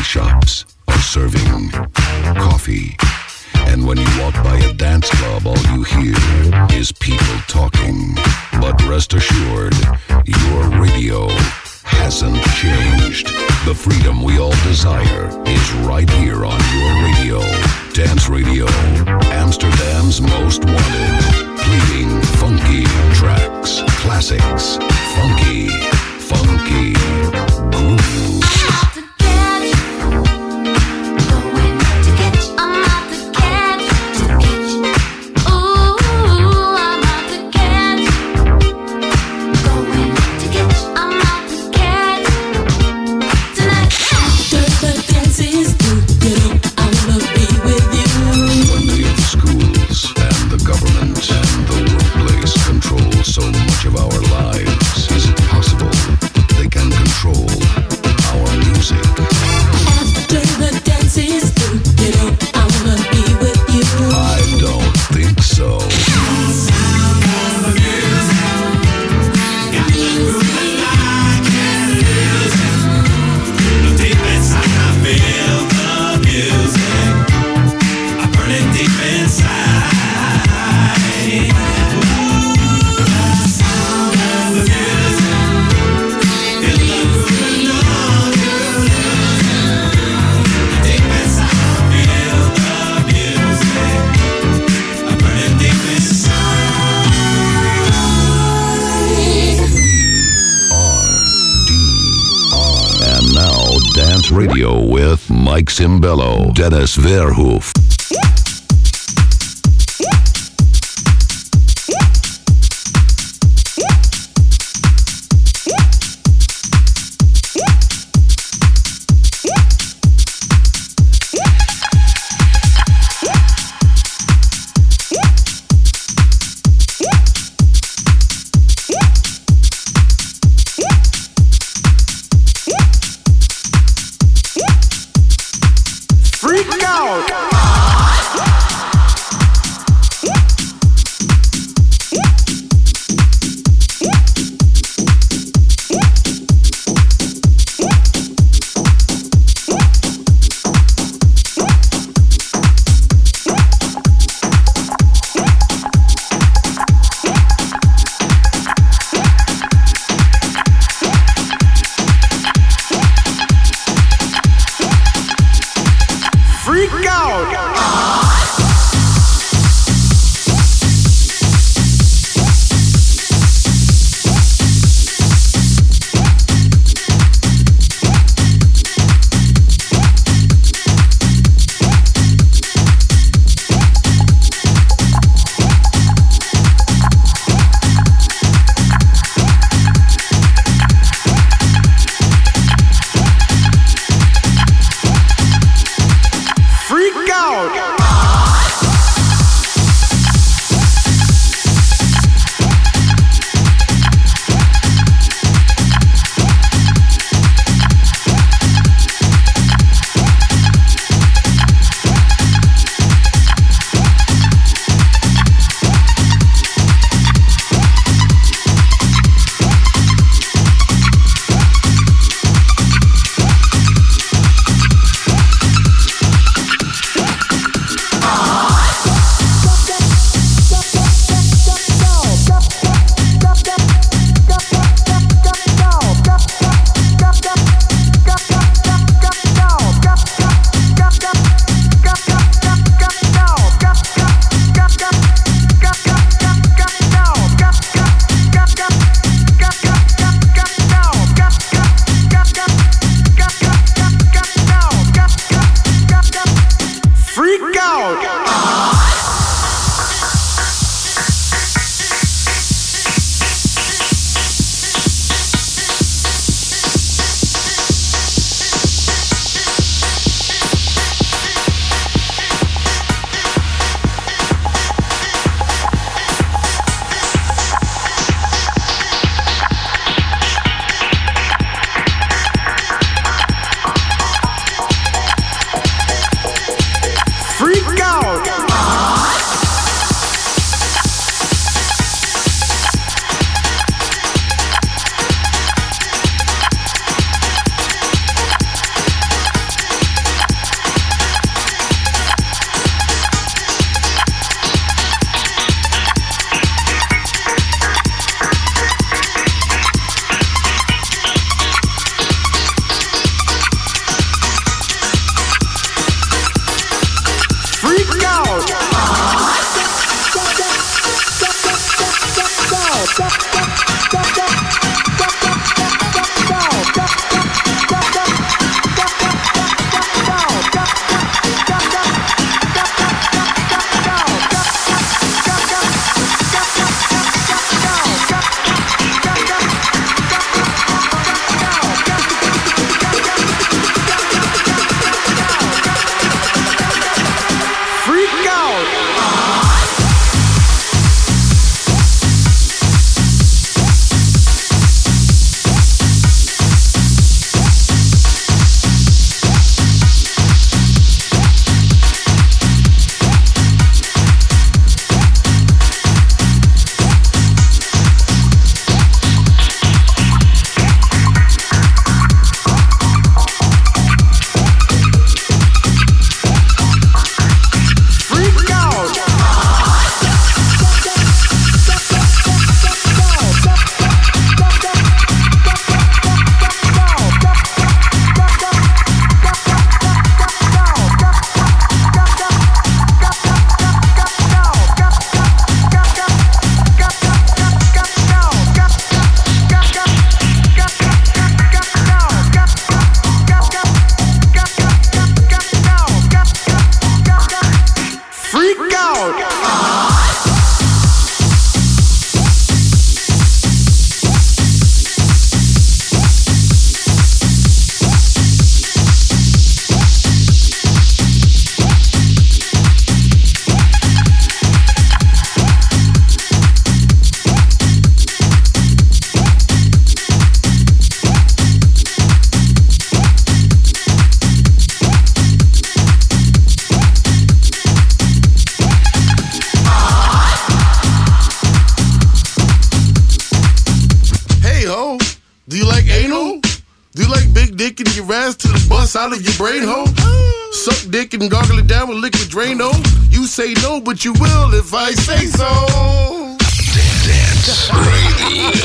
coffee shops are serving coffee. And when you walk by a dance club, all you hear is people talking. But rest assured, your radio hasn't changed. The freedom we all desire is right here on your radio. Dance Radio, Amsterdam's most wanted. Playing funky tracks, classics, funky grooves. So much of our lives. Is it possible they can control our music? After the dance is through, you know I wanna be with you. I don't think so. Sound of the music, got the groove and I can use it. Deep inside I feel the music. I burn it deep inside. Dance Radio with Mike Cimbello, Dennis Verhoef. Freak out! dick in your ass till it busts out of your brain hole? Suck dick and gargle it down with liquid Drano? You say no, but you will if I say so. Dance Radio.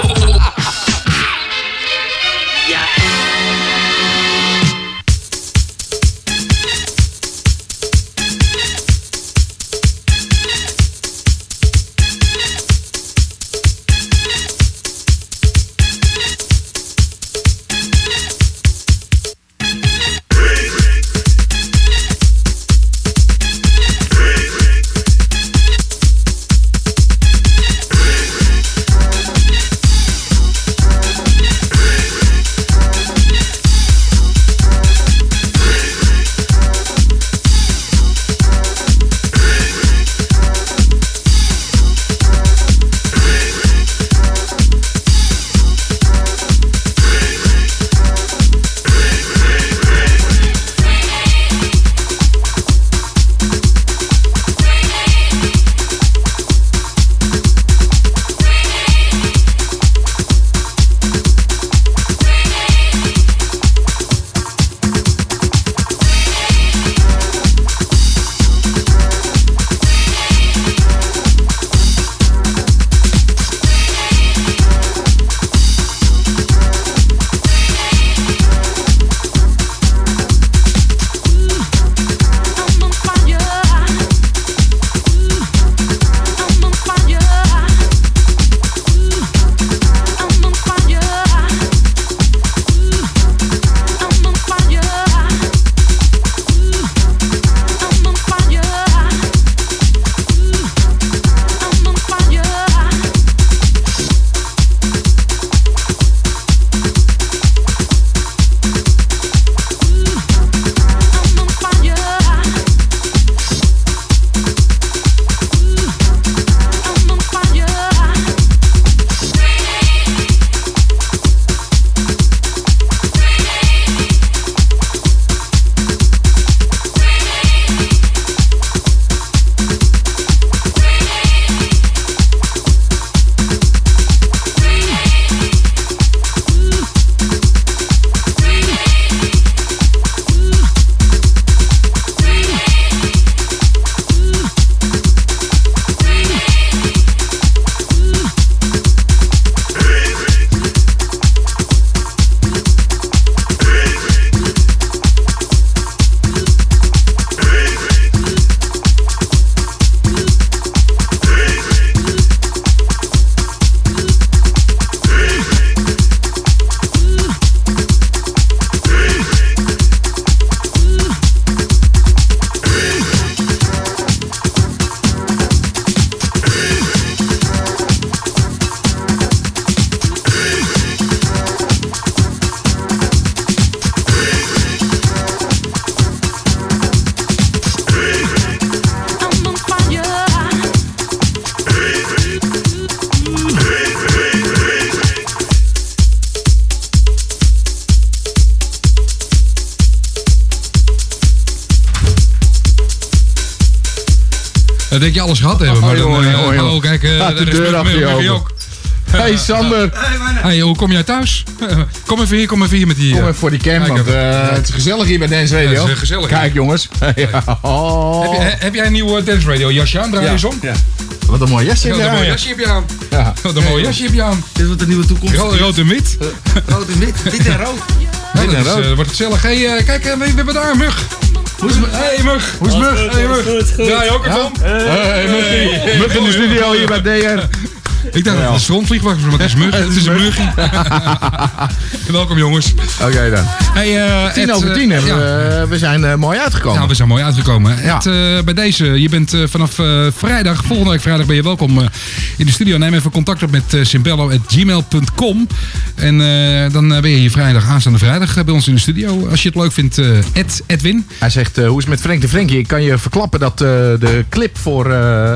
Dan denk je alles gehad hebben. Maar dan, kijk, de deur achter je open. Hey Sander. Hey, hoe kom jij thuis? Kom even hier met die... Kom even voor die cam, want het is gezellig hier bij Dance Radio. Het is gezellig. Kijk jongens. Ja. Oh. Heb jij een nieuwe Dance Radio jasje aan? Draai je eens om. Ja. Wat een mooi jasje heb je aan. Wat een mooi jasje heb je aan. Ja. Wat een mooi jasje heb je aan. Dit wordt de nieuwe toekomst. Rood en wit. Rood en wit. Wit en rood. Wit en rood. Wordt gezellig. Hey, kijk, we hebben daar een mug. Hey Mug. Hoe is Mug? Hey Mug. Draai je ook even om? Hey Muggie. Mug in de studio hier bij DR. Ik dacht dat het een stroomvliegtuig was, maar het is Mug. Het is een Muggie. Welkom jongens. Oké dan. Hey, 10:10 we zijn mooi uitgekomen. Ja, we zijn mooi uitgekomen. Ja. Bij deze, je bent vanaf vrijdag, volgende week vrijdag ben je welkom in de studio. Neem even contact op met simpello@gmail.com. En dan ben je hier vrijdag, aanstaande vrijdag bij ons in de studio. Als je het leuk vindt, Edwin. Hij zegt, hoe is het met Frank de Frankie? Ik kan je verklappen dat de clip voor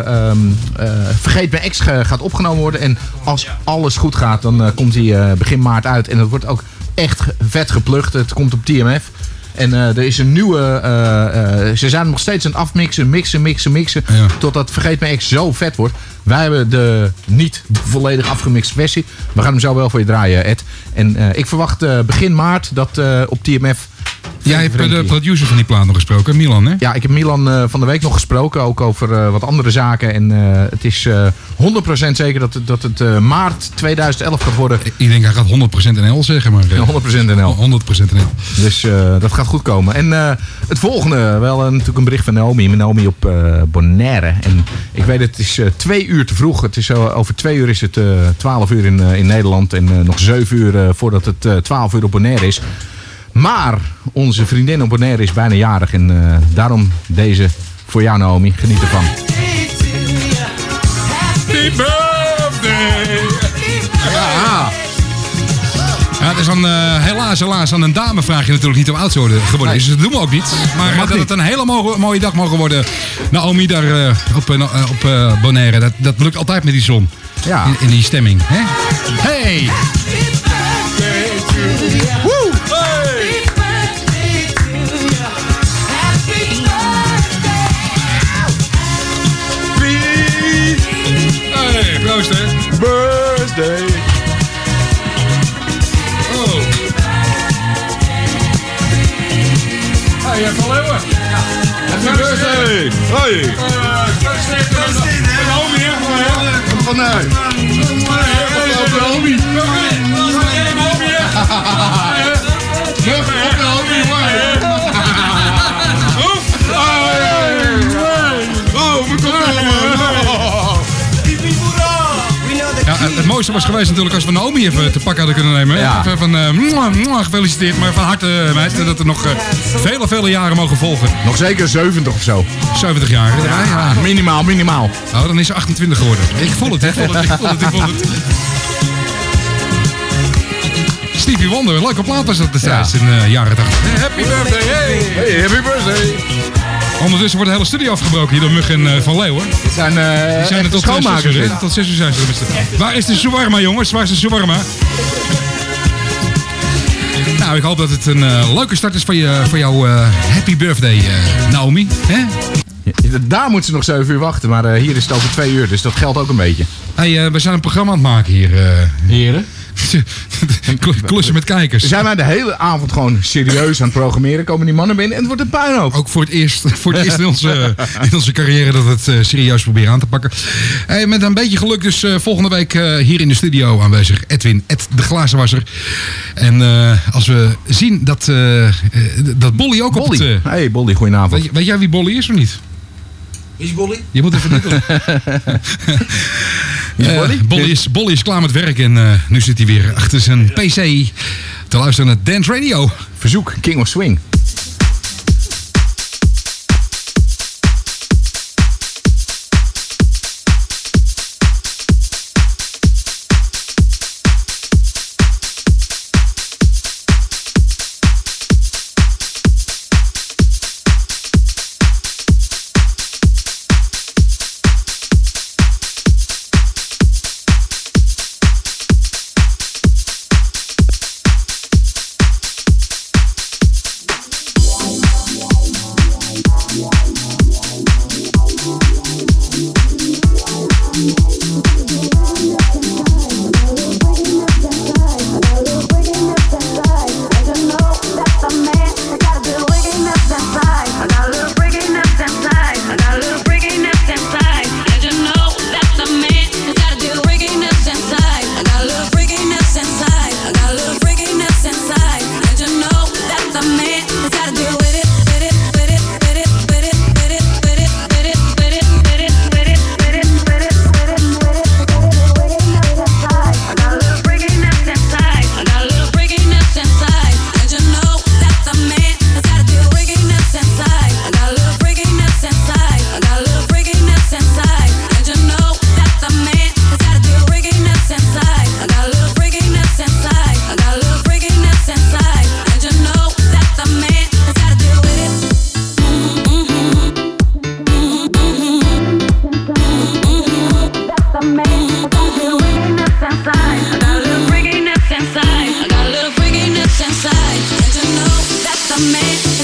Vergeet Mijn Ex gaat opgenomen worden. En als alles goed gaat, dan komt hij begin maart uit. En dat wordt ook echt vet geplukt. Het komt op TMF. En er is een nieuwe... ze zijn nog steeds aan het afmixen, mixen. Ja. Totdat Vergeet Mijn Ex zo vet wordt. Wij hebben de niet volledig afgemixte versie. We gaan hem zo wel voor je draaien, Ed. En ik verwacht begin maart dat op TMF... Jij hebt de producer van die plaat nog gesproken, Milan, hè? Ja, ik heb Milan van de week nog gesproken. Ook over wat andere zaken. En het is 100% zeker dat het maart 2011 gaat worden. Ik denk hij gaat 100% NL zeggen, maar... 100% NL. 100% NL. Dus dat gaat goed komen. En het volgende, wel natuurlijk een bericht van Naomi. Naomi op Bonaire. En ik weet het is 2 uur te vroeg. Het is over 2 uur is het 12 uur in Nederland. En nog 7 uur voordat het 12 uur op Bonaire is. Maar onze vriendin op Bonaire is bijna jarig. En daarom deze voor jou, Naomi. Geniet ervan. Happy birthday! Ja. Ja, het is dan helaas aan een dame vraag je natuurlijk niet hoe oud ze geworden is. Dus dat doen we ook niet. Maar dat het een hele mooie dag mogen worden. Naomi daar op Bonaire. Dat lukt altijd met die zon. Ja. In die stemming. Hè? Hey! Woe! Hey, proost hè. Birthday. Oh. Hey, Van Leeuwen. Happy birthday. Hoi. Naomi, hè? Vanuit. Naomi. Ja, het mooiste was geweest natuurlijk als we Naomi even te pakken hadden kunnen nemen. Ja. Even van gefeliciteerd, maar van harte meid dat er nog vele jaren mogen volgen. Nog zeker 70 of zo. 70 jaar. Ja. Minimaal. Nou, dan is ze 28 geworden. Ik voel het. Stevie Wonder, leuke plaat was dat destijds in de jaren 80. Happy birthday, hey! Happy birthday. Ondertussen wordt de hele studio afgebroken hier door Mug en Van Leeuwen. Het zijn, Die zijn er tot 6 uur. Hè? Tot 6 uur zijn ze er. Waar is de shawarma, jongens? Waar is de shawarma? Nou, ik hoop dat het een leuke start is voor jouw happy birthday, Naomi. Hè? Daar moeten ze nog 7 uur wachten, maar hier is het over 2 uur, dus dat geldt ook een beetje. Hey, we zijn een programma aan het maken hier. Heren? Klussen met kijkers. Zijn wij de hele avond gewoon serieus aan het programmeren, komen die mannen binnen en het wordt een puinhoop. Ook voor het eerst in onze carrière dat we het serieus proberen aan te pakken. Hey, met een beetje geluk dus volgende week hier in de studio aanwezig. Edwin, de glazenwasser. En als we zien dat Bolly ook op het... Hey Bolly, goedenavond. Weet jij wie Bolly is of niet? Is Bolly? Je moet even niet Bolly is klaar met werk en nu zit hij weer achter zijn PC te luisteren naar Dance Radio. Verzoek, King of Swing. Man.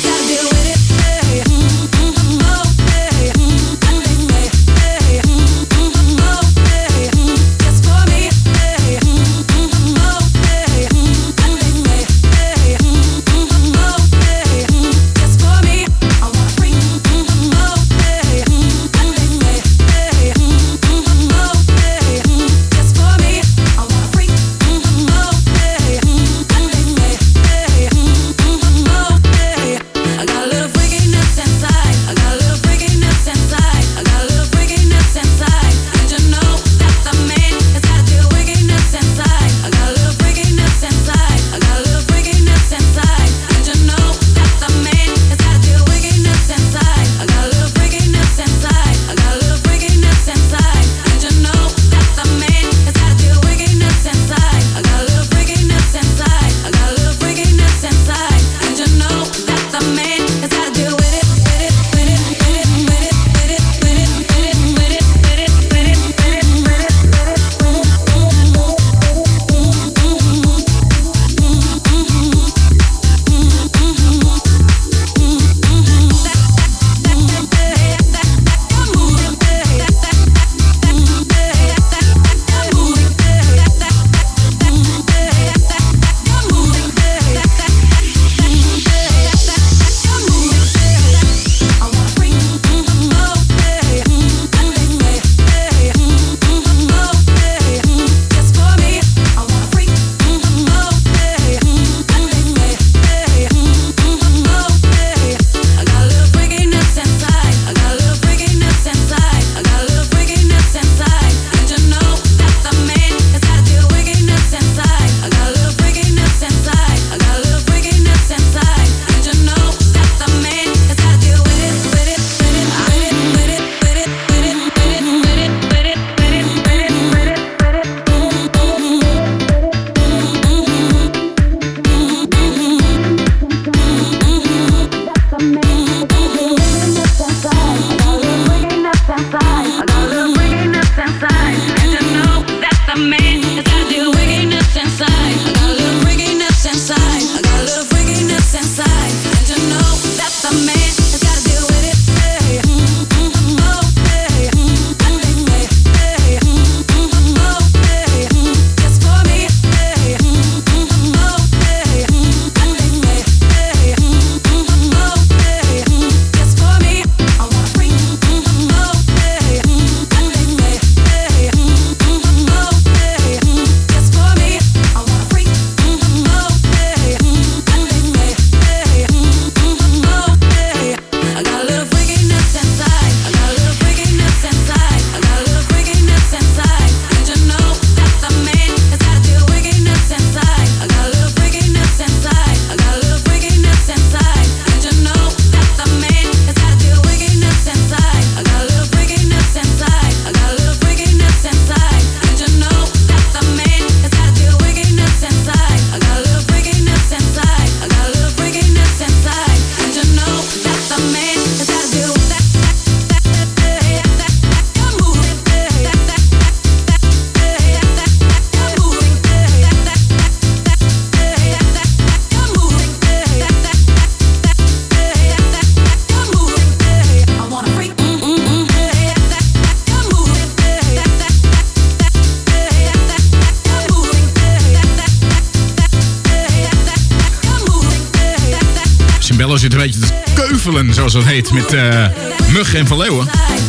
Cimbello zit een beetje te keuvelen, zoals dat heet, met Mug en Van Leeuwen.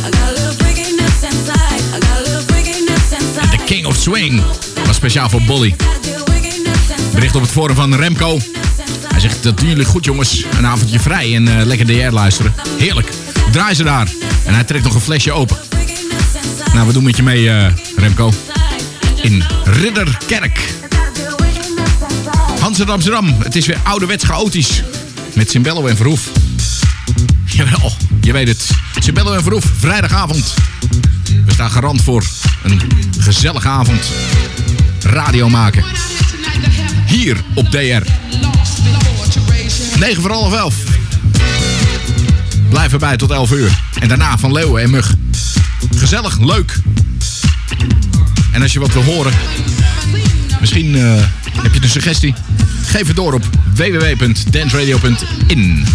En de King of Swing was speciaal voor Bolly. Bericht op het forum van Remco. Hij zegt, dat doen jullie goed jongens. Een avondje vrij en lekker DR luisteren. Heerlijk. Draai ze daar. En hij trekt nog een flesje open. Nou, we doen met je mee, Remco. In Ridderkerk. Amsterdam. Het is weer ouderwets chaotisch. Met Cimbello en Verhoef. Jawel, je weet het. Cimbello en Verhoef, vrijdagavond. We staan garant voor een gezellige avond. Radio maken. Hier op DR. 9 voor half 11. Blijf erbij tot 11 uur. En daarna Van Leeuwen en Mug. Gezellig, leuk. En als je wat wil horen, misschien heb je een suggestie. Geef het door op www.danceradio.in.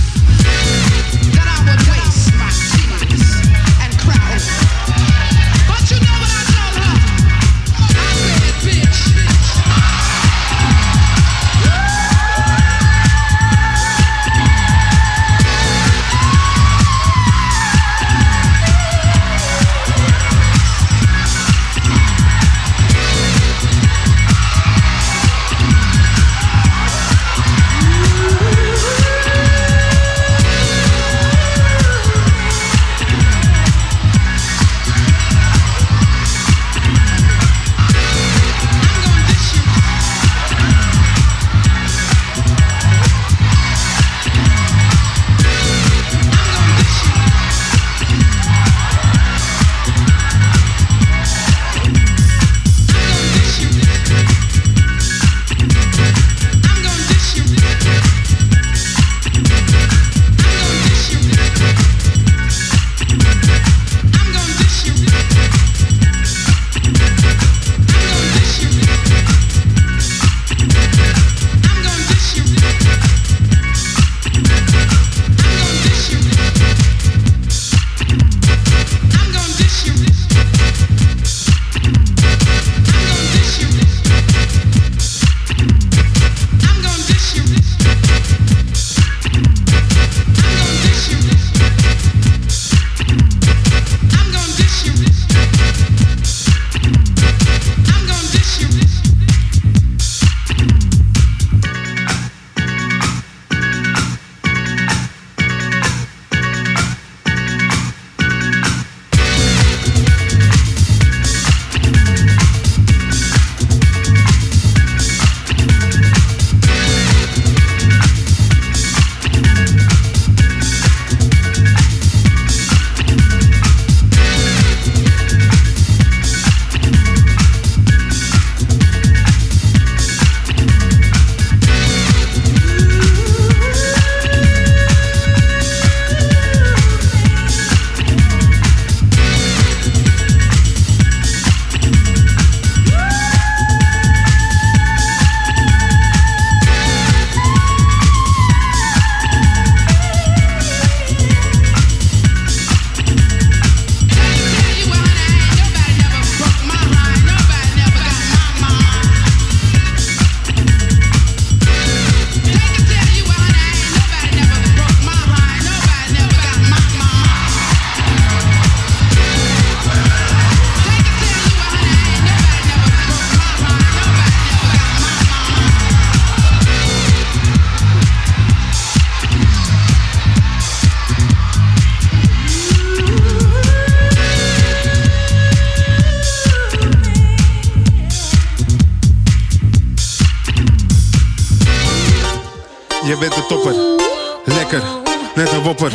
Je bent de topper. Lekker. Net een wopper.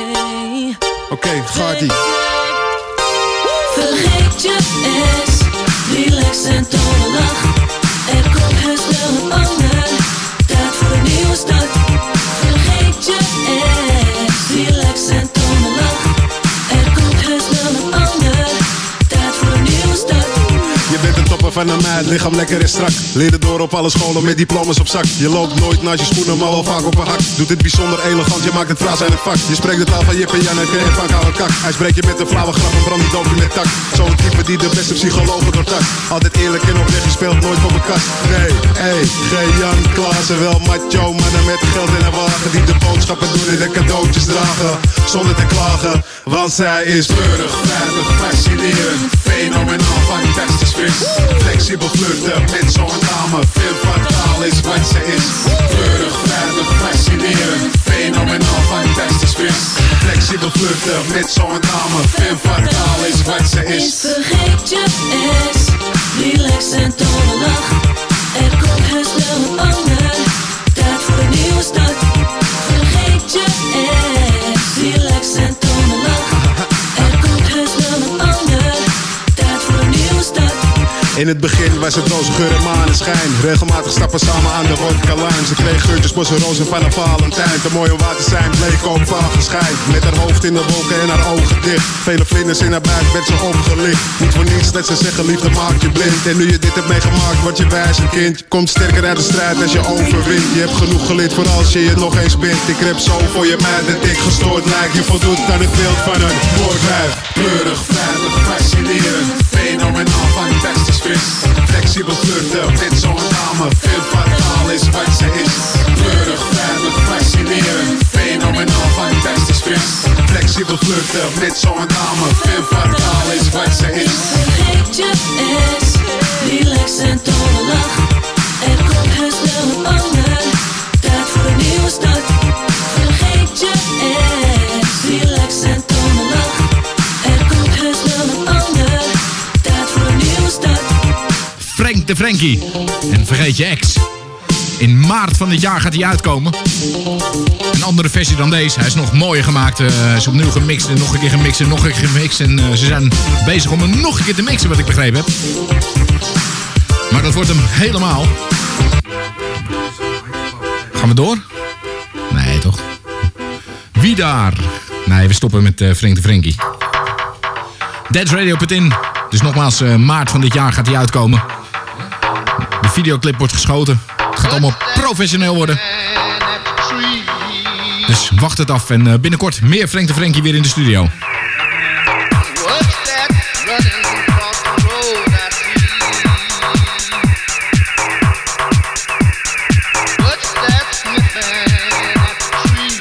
Oké, gaat-ie. Vergeet je eens. Relax en toon een lach. Er komt heus wel een ander. Tijd voor een nieuwe start. Vergeet je eens. Relax en toon een lach. Er komt heus wel een ander. Tijd voor een nieuwe start. Je bent een topper van een meid, lichaam lekker en strak. Leren door op alle scholen met diplomas op zak. Je loopt nooit naast je schoenen, maar wel vaak op een hak. Doet het bijzonder elegant, je maakt het fraas uit het vak. Je spreekt de taal van Jip en Janneke en van koude kak. Hij spreekt je met een flauwe grap en brandt die doopje met tak. Zo'n type die de beste psychologen doortakt. Altijd eerlijk en oprecht, je speelt nooit voor mijn kast. Nee, geen Jan Klaassen, wel macho, mannen met geld en een wagen die de boodschap boodschappen doen en de cadeautjes dragen. Zonder te klagen, want zij is keurig, veilig, fascinerend. Fenomenaal, fantastisch fris. Flexibel flirten met zo'n dame. Veel fataal is wat ze is. Keurig, veilig, fascinerend. Fenomenaal, fantastisch fris. Flexibel flirten met zo'n dame. Veel fataal is wat ze is. Niet vergeet je S. Relax en tonen lach. Er komt heus wel een ander. Tijd voor een nieuwe start. Vergeet je S. Relax en tonen lach. Er komt heus wel een ander. Tijd voor een nieuwe start. In het begin was het roze geur en maneschijn. Regelmatig stappen samen aan de vodka-lijn. Ze kreeg geurtjes, bossen, rozen van een Valentijn. Te mooi om waar te zijn, bleek ook van geschijn. Met haar hoofd in de wolken en haar ogen dicht. Vele vlinders in haar buik werd ze opgelicht. Niet voor niets dat ze zeggen, liefde maakt je blind. En nu je dit hebt meegemaakt, word je wijs een kind. Je komt sterker uit de strijd als je overwint. Je hebt genoeg geleerd voor als je nog eens bent. Ik rap zo voor je meid dat ik gestoord lijk. Je voldoet aan het beeld van een woordwijf. Kleurig, veilig, fascinerend. Fenomenaal, fantastisch fris. Flexibel flirten met zo'n dame. Veel fataal is wat ze is. Kleurig, veilig, fascinerend. Fenomenaal, fantastisch fris. Flexibel flirten met zo'n dame. Veel fataal is wat ze is. Vergeet je S. Relax en tonen lach. Er komt heus wel een ander. Tijd voor een nieuwe start. Vergeet je S. Relax en tonen lach. Er komt heus wel een ander. Tijd voor een nieuwe start. Frank de Frankie. En vergeet je ex. In maart van dit jaar gaat hij uitkomen. Een andere versie dan deze. Hij is nog mooier gemaakt. Hij is opnieuw gemixt en nog een keer gemixt en nog een keer gemixt. En ze zijn bezig om hem nog een keer te mixen, wat ik begrepen heb. Maar dat wordt hem helemaal. Gaan we door? Nee, toch? Wie daar? Nee, we stoppen met Frank de Frankie. danceradio.in. Dus nogmaals, maart van dit jaar gaat hij uitkomen. De videoclip wordt geschoten. Het gaat allemaal professioneel worden. Dus wacht het af. En binnenkort meer Frank de Frankie weer in de studio. What's that running across the road I see? What's that sniffing at the tree?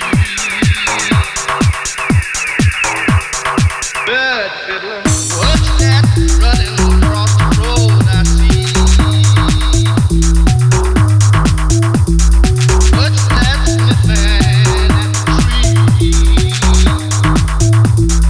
Bird fiddler. What's that running across the road I see? What's that sniffing at the tree?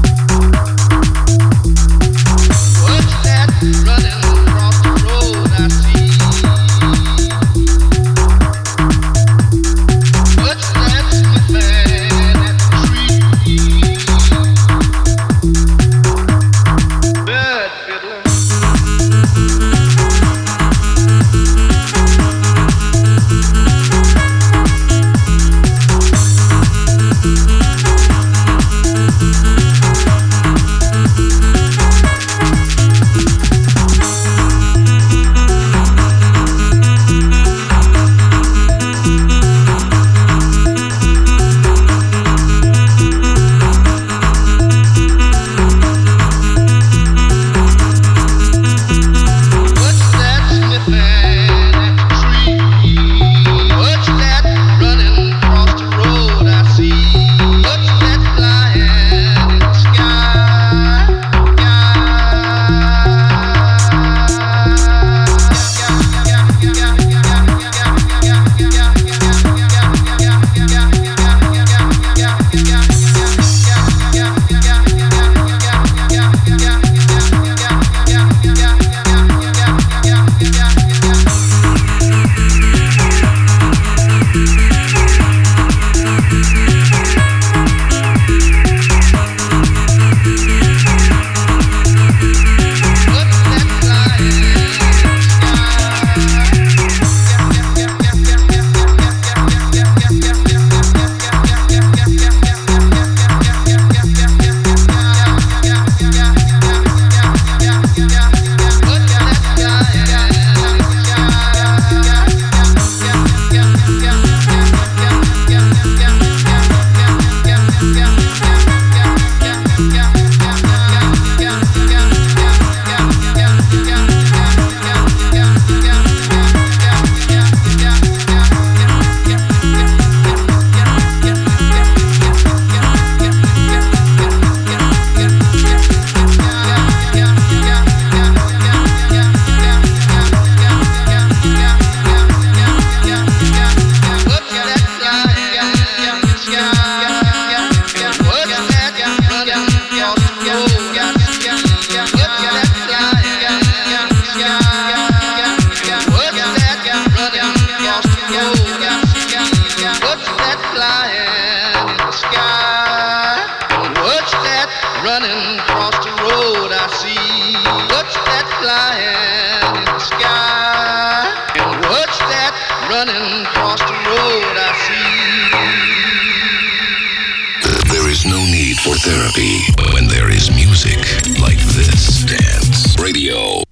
flying in the sky. And what's that running across the road I see? There is no need for therapy when there is music like this. Dance Radio.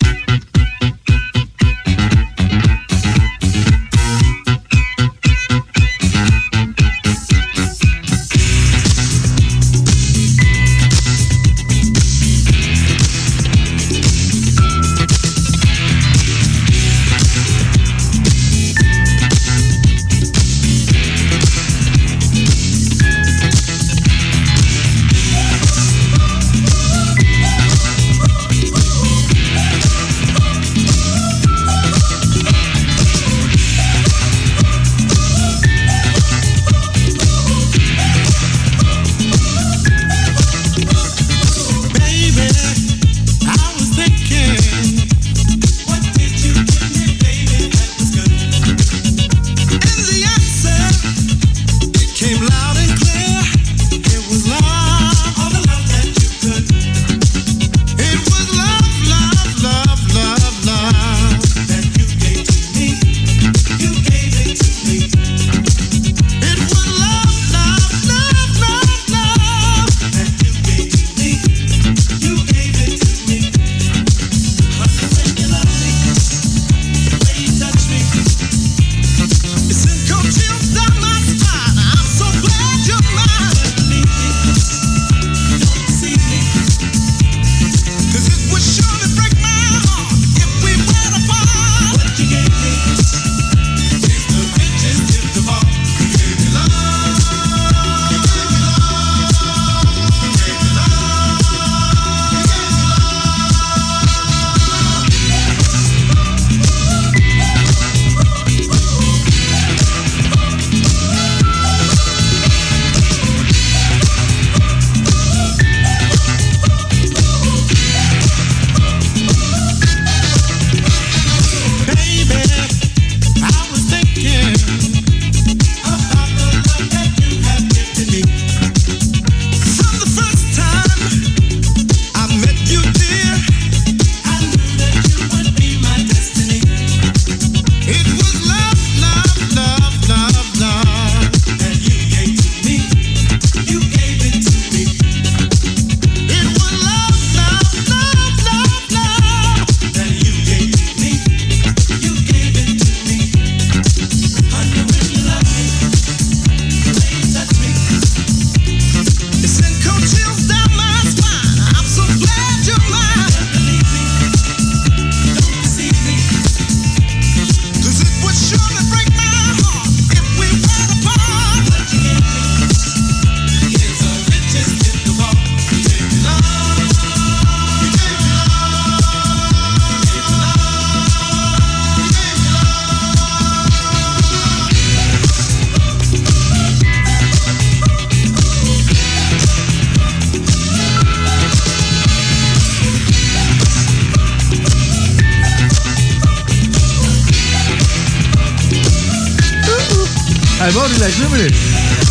Hey, wat een leuk nummer dit.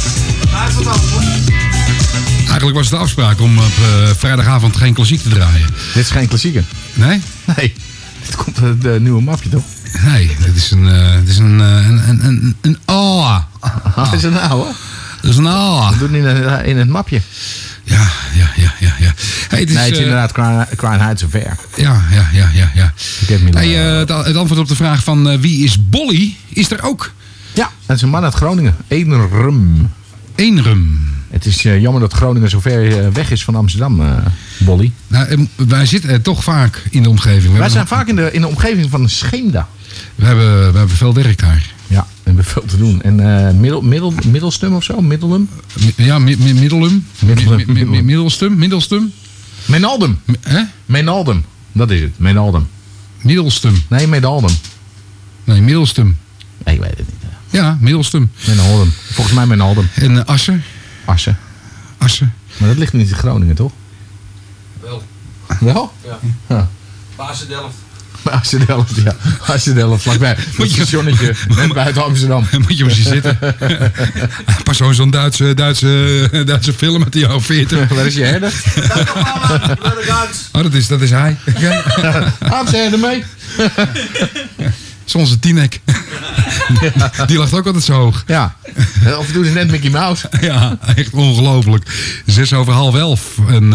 Eigenlijk was het de afspraak om op vrijdagavond geen klassiek te draaien. Dit is geen klassieker. Nee? Nee. Dit komt uit de nieuwe mapje, toch? Nee, dit is een aua. Dat is een oude. Dat is een aua. Dat doet in het mapje. Ja. Hey, het is inderdaad Crown Heights of Fair. Ja. Hey, het antwoord op de vraag van wie is Bolly is er ook. Ja, dat is een man uit Groningen. Eenrum. Het is jammer dat Groningen zo ver weg is van Amsterdam, Bolly. Nou, wij zitten toch vaak in de omgeving. Wij zijn vaak in de omgeving van Scheemda. We hebben veel werk daar. Ja, we hebben veel te doen. En Middelstum of zo? Middelum? Ja, Middelum. Middelstum. Menaldum. Menaldum. Dat is het. Menaldum. Middelstum. Nee, Menaldum. Nee, Middelstum. Nee, ik weet het niet. Ja, Middelstum. Menaldum. Volgens mij Menaldum. En Assen. Assen. Maar dat ligt niet in Groningen, toch? Wel. Wel? Ja. Bazen Delft. Maar als je Delft vlakbij. Dat stationnetje net buiten Amsterdam. Moet je maar zien zitten. Pas zo'n Duitse film uit de jaren 40. Waar is je herder? Oh, dat is hij. Hans herder mee. Soms een Tinek. Die lag ook altijd zo hoog. Ja. Of doen ze net Mickey Mouse. Ja, echt ongelooflijk. 11:06. En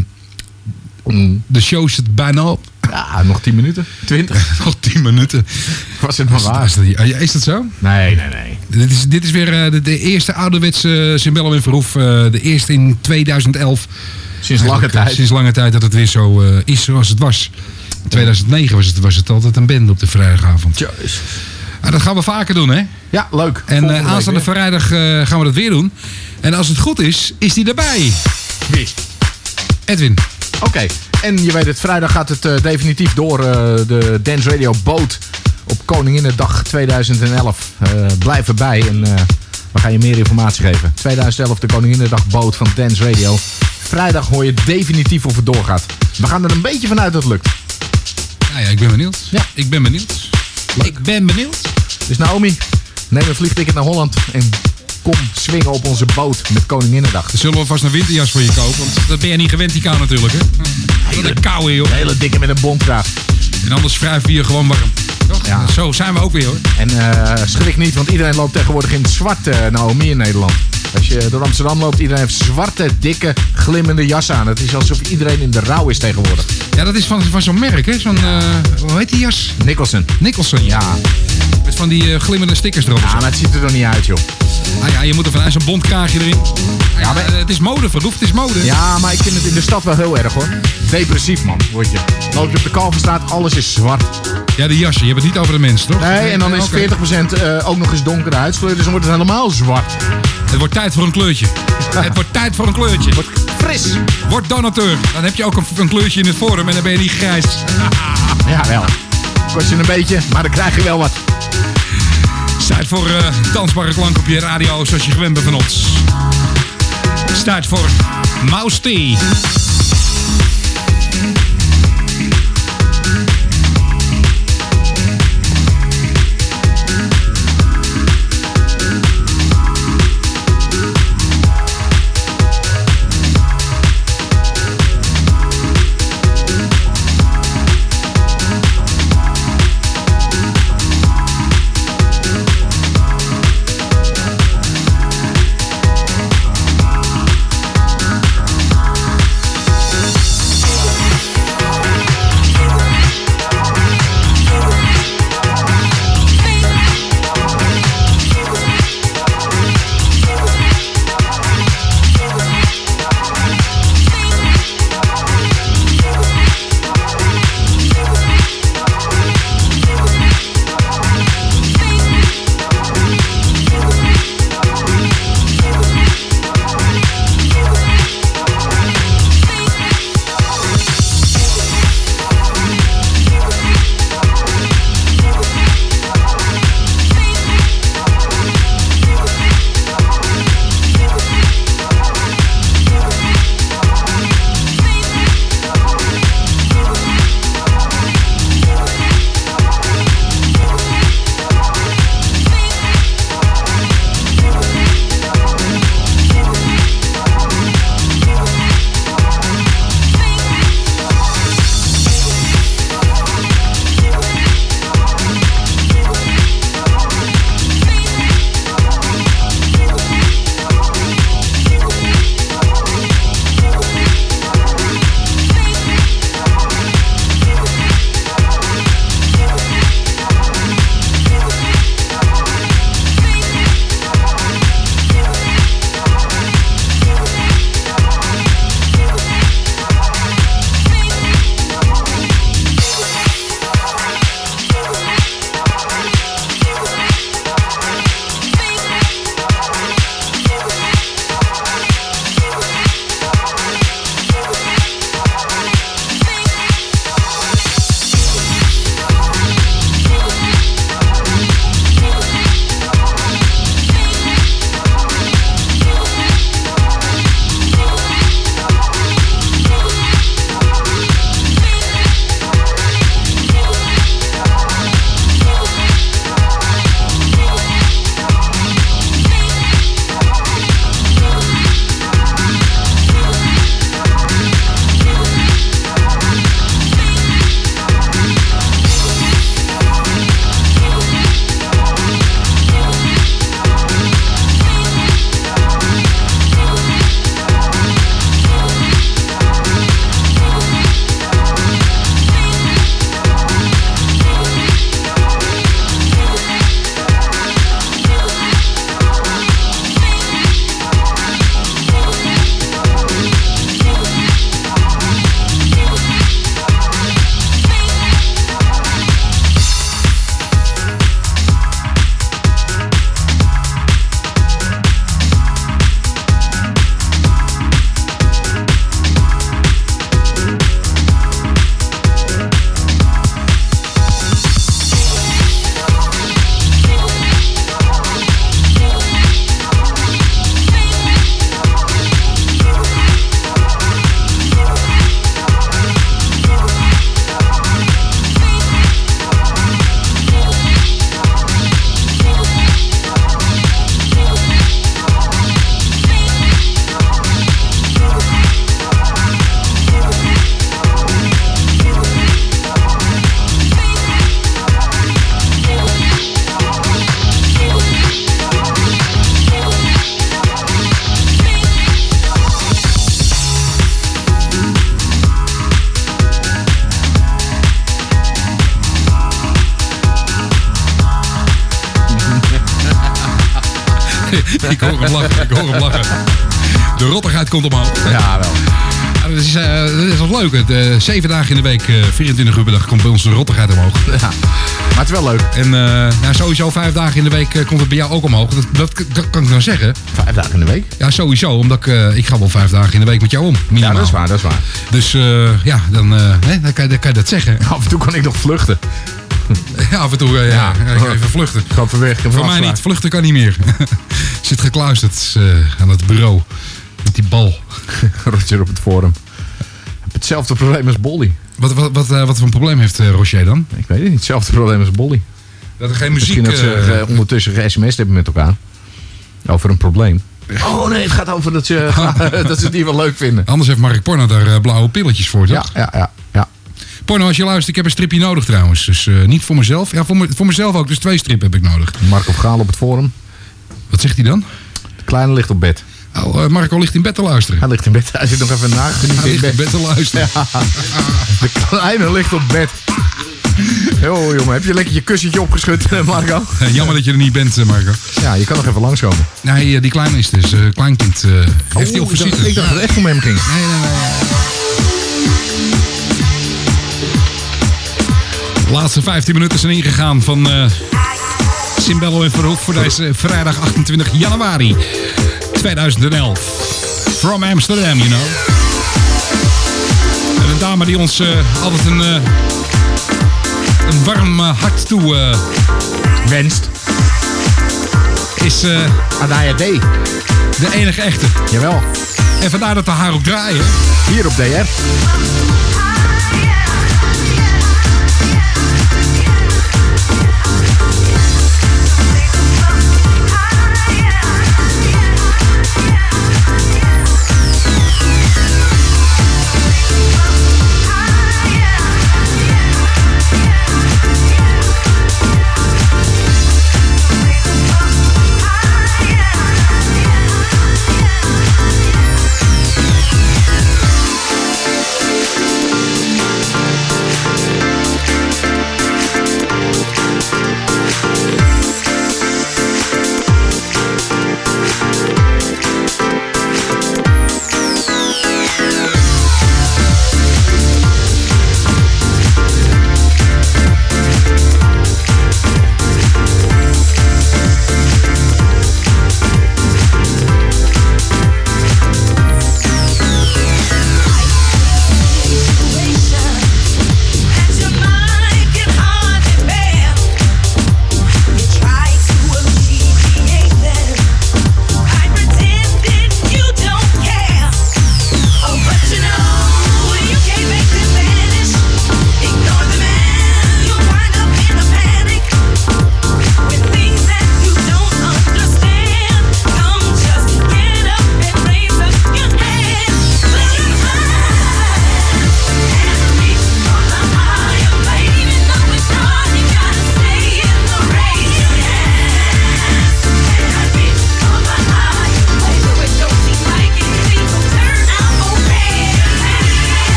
de show zit bijna op. Ja, nog 10 minuten. 20. Nog 10 minuten. Was het maar waar? Is dat zo? Nee. Dit is weer de eerste ouderwetse Cimbello in Verhoef. De eerste in 2011. Sinds lange tijd. Sinds lange tijd dat het weer zo is zoals het was. In 2009 was het altijd een band op de vrijdagavond. Jezus. Dat gaan we vaker doen, hè? Ja, leuk. En aanstaande vrijdag gaan we dat weer doen. En als het goed is die erbij. Wie? Edwin. Oké. En je weet het, vrijdag gaat het definitief door de Dance Radio Boot op Koninginnedag 2011. Blijf erbij en we gaan je meer informatie geven. 2011 de Koninginnedag Boot van Dance Radio. Vrijdag hoor je definitief of het doorgaat. We gaan er een beetje vanuit dat het lukt. Ja, ik ben benieuwd. Ja. Ik ben benieuwd. Leuk. Ik ben benieuwd. Dus Naomi, neem een vliegticket naar Holland en kom swingen op onze boot met Koninginnedag. Dan zullen we vast een winterjas voor je kopen, want dat ben je niet gewend die kou natuurlijk, hè? Hele kou, joh. Hele dikke met een bomkraag. En anders wrijven we hier gewoon warm. Toch? Ja. Zo zijn we ook weer, hoor. En schrik niet, want iedereen loopt tegenwoordig in het zwart, Naomi, in Nederland. Als je door Amsterdam loopt, iedereen heeft zwarte, dikke, glimmende jassen aan. Het is alsof iedereen in de rouw is tegenwoordig. Ja, dat is van zo'n merk, hè? Zo'n, hoe heet die jas? Nicholson, ja. Met van die glimmende stickers erop. Ja, maar het ziet er nog niet uit, joh. Ah ja, je moet er vanuit zo'n bondkraagje erin. Ja, maar het is mode, Verhoef, het is mode. Ja, maar ik vind het in de stad wel heel erg, hoor. Depressief, man, word je. Loop je op de Kalverstraat, alles is zwart. Ja, de jasje, je hebt het niet over de mens, toch? Nee, en dan is 40% ook nog eens donkere huidskleur, dus dan wordt het helemaal zwart. Het wordt tijd voor een kleurtje. Het wordt tijd voor een kleurtje. Wordt fris. Word donateur. Dan heb je ook een kleurtje in het forum en dan ben je niet grijs. Ja, wel. Kost je een beetje, maar dan krijg je wel wat. Tijd voor dansbare klank op je radio zoals je gewend bent van ons. Tijd voor Mouse T. Ik hoor hem lachen. De rottigheid komt omhoog. Ja, wel. Ja, dat is wel leuk. 7 dagen in de week, 24 uur per dag, komt bij ons de rottigheid omhoog. Ja. Maar het is wel leuk. En sowieso 5 dagen in de week komt het bij jou ook omhoog. Dat kan ik nou zeggen. 5 dagen in de week? Ja, sowieso. Omdat ik ga wel 5 dagen in de week met jou om. Minimaal. Ja, dat is waar. Dus dan kan je dat zeggen. Af en toe kan ik nog vluchten. Ja, af en toe even vluchten. Gewoon verweg. Voor mij niet. Vluchten kan niet meer. Zit gekluisterd aan het bureau. Met die bal. Roger op het forum. Heb hetzelfde probleem als Bolly. Wat voor een probleem heeft Roger dan? Ik weet het niet. Hetzelfde probleem als Bolly. Dat er geen muziek... Misschien dat ze ondertussen ge-sms'd hebben met elkaar. Over een probleem. Oh nee, het gaat over dat ze het hier wel leuk vinden. Anders heeft Mark Porno daar blauwe pilletjes voor, toch? Ja. Porno, als je luistert, ik heb een stripje nodig trouwens. Dus niet voor mezelf. Ja, voor mezelf ook. Dus 2 strippen heb ik nodig. Marco Gaal op het forum. Wat zegt hij dan? De kleine ligt op bed. Oh, Marco ligt in bed te luisteren. Hij ligt in bed. Hij zit nog even na. Hij ligt in bed te luisteren. Ja. De kleine ligt op bed. Yo, jongen, heb je lekker je kussentje opgeschud, Marco? Jammer dat je er niet bent, Marco. Ja, je kan nog even langskomen. Nee, die kleine is dus. Kleinkind. Heeft hij op visite. Ik dacht dat het echt om hem ging. Nee. De laatste 15 minuten zijn ingegaan van Simbello en Verhoef voor deze vrijdag 28 januari 2011. From Amsterdam, you know. En een dame die ons altijd een warm hart toe wenst. Is Anaya D. De enige echte. Jawel. En vandaar dat we haar ook draaien. Hier op DR.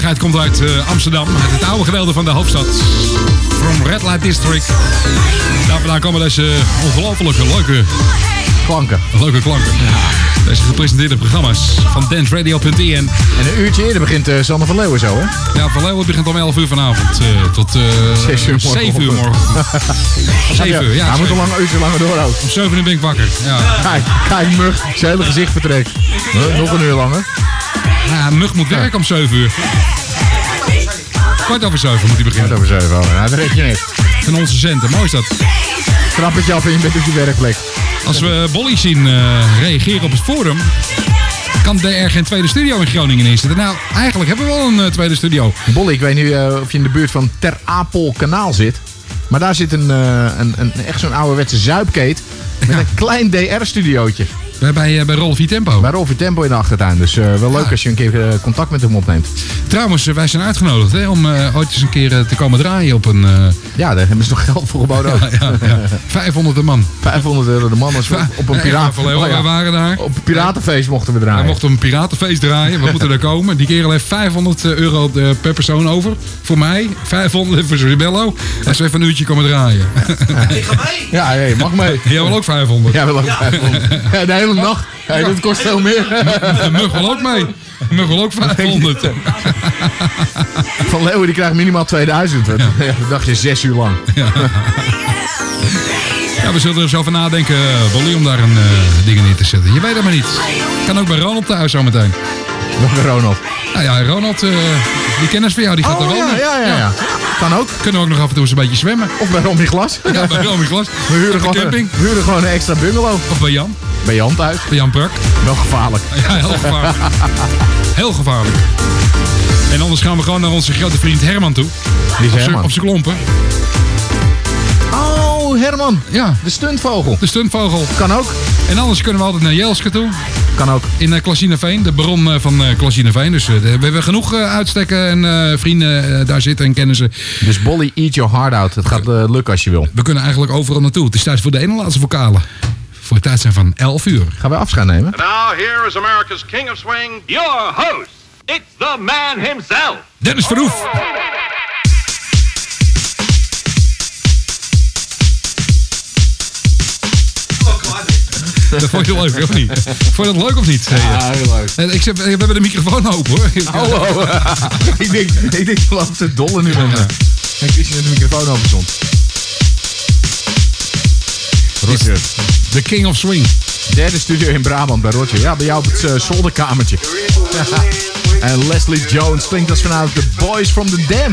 gezelligheid komt uit Amsterdam. Uit het oude gedeelte van de hoofdstad. From Red Light District. Daar vandaan komen deze ongelofelijke leuke Klanken. klanken. Deze gepresenteerde programma's van danceradio.nl. En een uurtje eerder begint Sander van Leeuwen zo, hè? Ja, Van Leeuwen begint om 11 uur vanavond tot 7 uur morgen. 7 uur, ja. Hij moet een uurtje langer door ook. Om 7 uur ben ik wakker. Ja. Kijk, Mug, zijn hele gezicht vertrekt. Nog een uur langer. Ja, Mug moet werken om 7 uur. 7:15 moet hij beginnen. Dat over 7 uur. Nou, dat red je net. Van onze centen, mooi is dat. Trappetje af en je bent op je werkplek. Als we Bolly zien reageren op het forum, kan er geen tweede studio in Groningen inzetten. Nou, eigenlijk hebben we wel een tweede studio. Bolly, ik weet niet of je in de buurt van Ter Apel kanaal zit. Maar daar zit een echt zo'n ouderwetse zuipkeet met een klein DR-studiootje. Bij Rolfie Tempo. Bij Rolfie Tempo in de achtertuin. Dus wel leuk als je een keer contact met hem opneemt. Trouwens, wij zijn uitgenodigd hè, om ooit eens een keer te komen draaien op een... Ja, daar hebben ze nog geld voor geboden ook. Ja. 500 man. 500 euro de man als we op een we waren daar. Op een piratenfeest mochten we draaien. We mochten een piratenfeest draaien. We moeten er komen. Die kerel heeft 500 euro per persoon over. Voor mij. 500 voor Sibello. En ze even een uurtje komen draaien. Ik ga mee. Ja, je mag mee. Jij wil ook 500. Jij wil ook 500. Ja, de hele nacht. Hey, dat kost veel meer. Mug wil ook mee. Mug wil ook 500. Van Leeuwen die krijgt minimaal 2000. Ja, dat dacht je 6 uur lang. Ja, we zullen er zo over nadenken, Bolly, om daar een dingen in te zetten. Je weet het maar niet. Kan ook bij Ronald thuis zometeen. Nog bij Ronald. Nou ja, Ronald, die kennis van jou, die gaat er wonen. Ja. Kan ook. Kunnen we ook nog af en toe eens een beetje zwemmen. Of bij Romy Glas. Ja, bij Romy Glas. We huren gewoon een extra bungalow. Of bij Jan. Bij Jan thuis. Bij Jan Purk. Wel gevaarlijk. Ja, heel gevaarlijk. Heel gevaarlijk. En anders gaan we gewoon naar onze grote vriend Herman toe. Die is Herman. Op zijn klompen. Oh, Herman. Ja. De stuntvogel. De stuntvogel. Kan ook. En anders kunnen we altijd naar Jelske toe. Kan ook. In Klasinaveen, de bron van Klasinaveen. Dus we hebben genoeg uitstekken en vrienden daar zitten en kennen ze. Dus Bolly, eat your heart out. Het gaat lukken als je wil. We kunnen eigenlijk overal naartoe. Het is tijd voor de ene laatste vocale. Voor het tijd zijn van 11 uur. Gaan wij afscheid nemen? Now here is America's King of Swing, your host. It's the man himself. Dennis Verhoef. Dat vond je leuk, of niet? Vond je dat leuk of niet? Ja, heel leuk. We hebben de microfoon open, hoor. Hallo. ik denk geloof te dolle nu. En Christian met de microfoon open stond. Roger. The King of Swing. Derde studio in Brabant bij Roger. Ja, bij jou op het zolderkamertje. En Leslie Jones klinkt als vanuit The Boys from the Dam.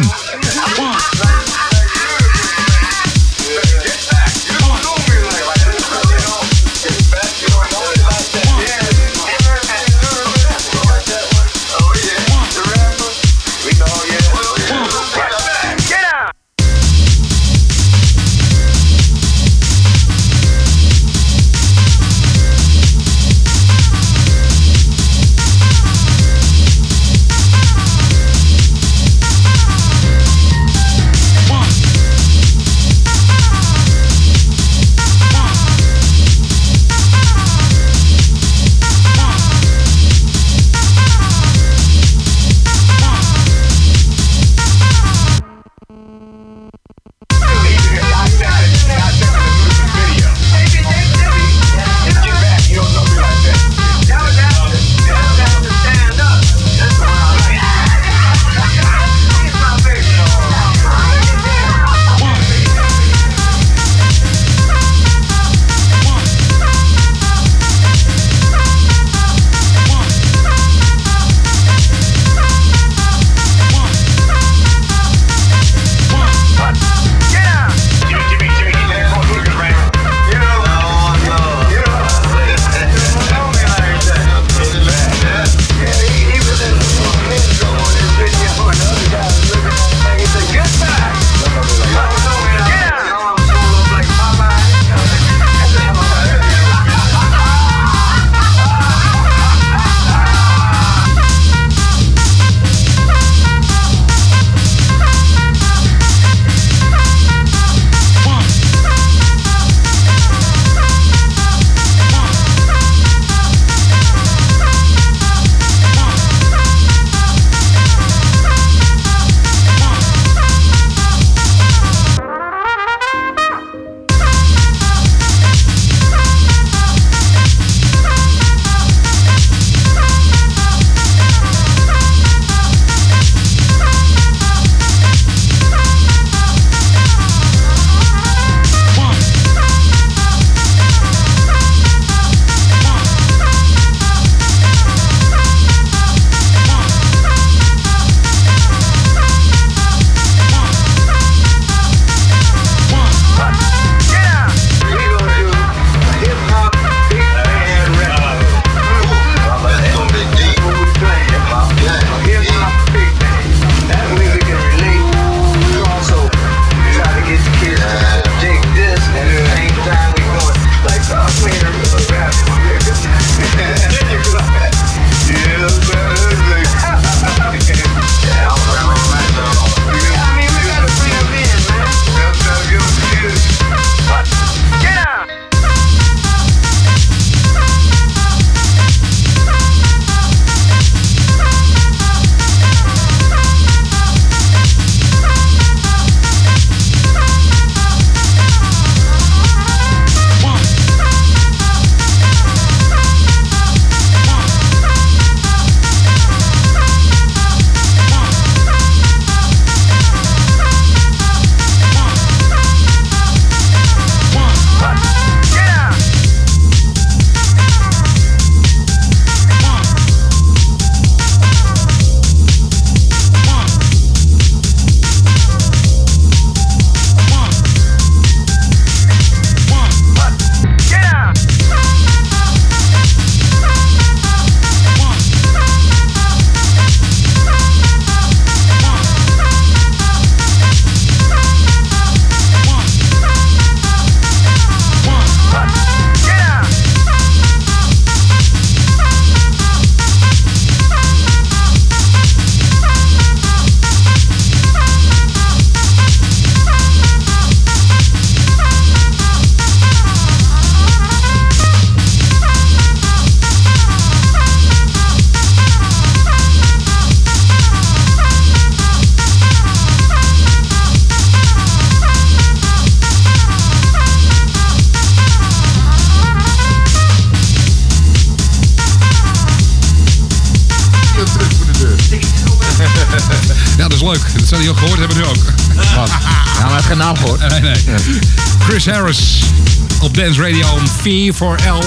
Zou die ook gehoord hebben nu ook? Wat? Ja, maar hij heeft geen naam gehoord. Nee. Chris Harris op Dance Radio om 4 voor 11.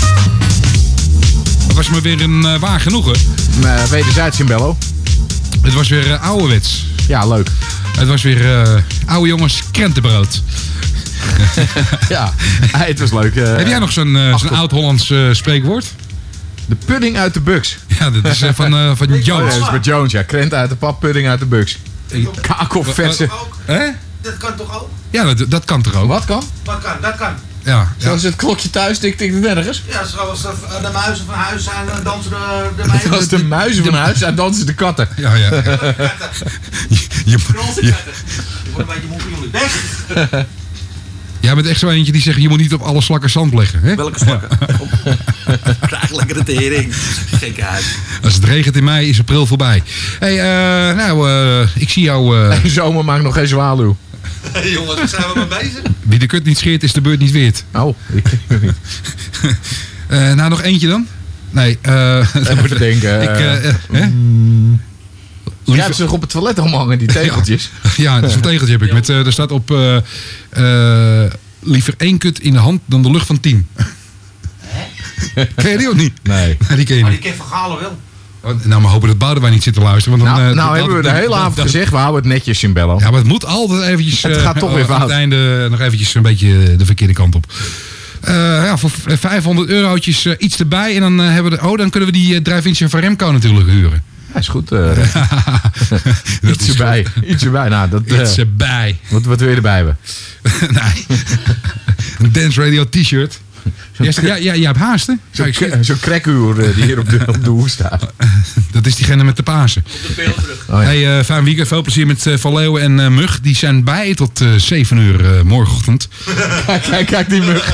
Dat was me weer een waar genoegen. Wederzijds in Bello. Het was weer ouderwets. Ja, leuk. Het was weer oude jongens krentenbrood. Ja, het was leuk. Heb jij nog zo'n oud-Hollands spreekwoord? De pudding uit de buks. Ja, dat is van Jones. Oh, ja, dat is met Jones, ja. Krenten uit de pap, pudding uit de buks. Kakelverse. Hè? Dat kan toch ook? Ja, dat kan toch ook? Wat kan? Dat kan. Ja. Zoals het klokje thuis tikt het nergens. Ja, zoals de muizen van huis zijn, dan dansen de meiden. Als de muizen van huis zijn, dansen de katten. Ja. Je wordt een beetje moe van jullie. Weg! Jij bent echt zo eentje die zegt, je moet niet op alle slakken zand leggen. Hè? Welke slakken? Graag lekkere tering. Gekheid. Als het regent in mei, is april voorbij. Hey, ik zie jou... De zomer maakt nog geen zwaluw. Hey, jongens, waar zijn we mee bezig? Wie de kut niet scheert, is de beurt niet weert. Oh, ik weet het niet. Nou, nog eentje dan? Nee. Even denken. Jij hebt ze nog op het toilet omhangen, die tegeltjes. Ja, dat is een tegeltje heb ik. Met, er staat op liever 1 kut in de hand dan de lucht van 10. Ken je die ook niet? Nee. Die ken je Maar niet. die ken Van Galen wel. Nou, maar hopen dat Boudewijn niet zit te luisteren. Want dan, Nou hebben we de hele avond gezegd, we houden het netjes in Bello. Ja, maar het moet altijd eventjes... Het gaat toch weer aan fout. het einde nog eventjes een beetje de verkeerde kant op. Voor €500 iets erbij. En dan hebben we dan kunnen we die drive-in van Remco natuurlijk huren. Ja, is goed. Dat is erbij. Iets erbij. Nou, dat, iets erbij. Wat wil je erbij hebben? Nee. Een Dance Radio t-shirt. Ja, jij hebt haast, hè? Zo'n crackhuur die hier op de hoek staat. Dat is diegene met de Pasen. Op de beeld terug. Oh, ja. Hey, fijn weekend. Veel plezier met Van Leeuwen en Mug. Die zijn bij tot 7 uur morgenochtend. Kijk die mug.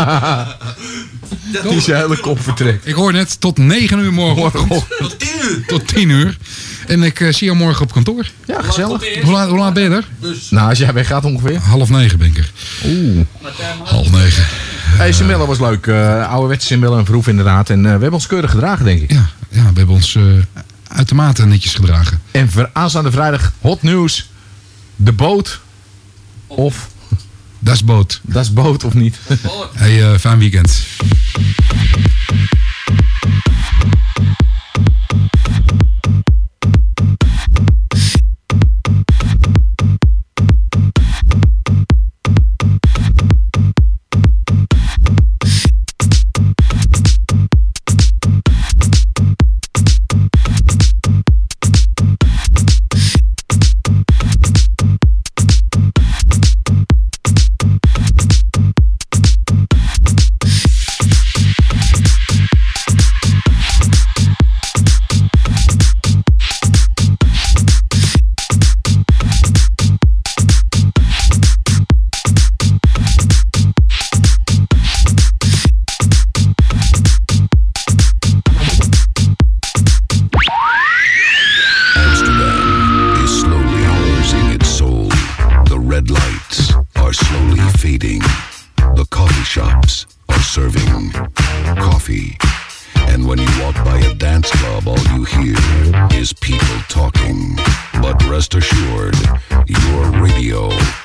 Die is hele kop vertrekt. Ik hoor net tot 9 uur morgenochtend. Tot 10 uur. Tot 10 uur. En ik zie jou morgen op kantoor. Ja, gezellig. Hoe laat ben je er? Nou, als jij weggaat ongeveer. 8:30 ben ik er. Oeh. 8:30. Hey, Simbella was leuk. Ouderwetse Simbella en Verhoef inderdaad. En we hebben ons keurig gedragen, denk ik. Ja, we hebben ons uitermate netjes gedragen. En aanstaande vrijdag hot nieuws. De boot. Of... Dat is boot. Dat is boot of niet? Hey, fijn weekend. And when you walk by a dance club, all you hear is people talking. But rest assured, your radio